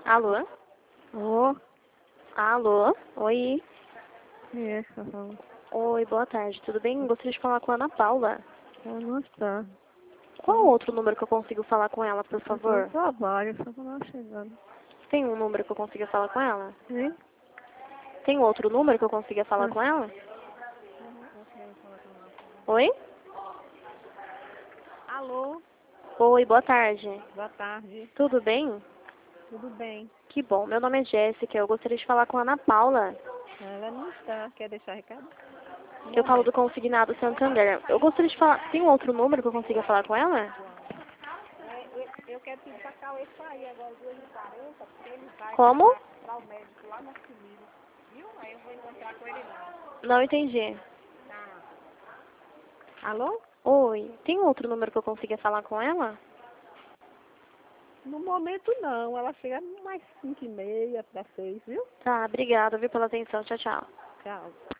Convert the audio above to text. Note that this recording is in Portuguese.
Alô? Ô, Alô? Oi. essa, ela Oi, boa tarde, tudo bem? Gostaria de falar com a Ana Paula. não está. Qual outro número que eu consigo falar com ela, por Eu tô no favor? trabalho, só que não chegando. Tem um número que eu consiga falar com ela? Sim? Tem outro número que eu consiga falar com ela? Oi? Alô, Oi, boa tarde. boa tarde. Tudo bem? Tudo bem? Que bom. Meu nome é Jéssica, eu gostaria de falar com a Ana Paula. Ela não está. Quer deixar recado? Um Eu falo do momento. Consignado Santander. Eu gostaria de falar... Tem um outro número que eu consiga falar com ela? Eu quero pedir pra Cauê sair agora, 2h40, porque ele vai Como? para o médico lá na Cimilha. Viu? Aí eu vou encontrar com ele lá. Não entendi. Tá. Alô? Oi. Tem um outro número que eu consiga falar com ela? No momento não. Ela chega mais 5h30 para 6, viu? Tá, obrigada, viu, pela atenção. Tchau, tchau. Tchau.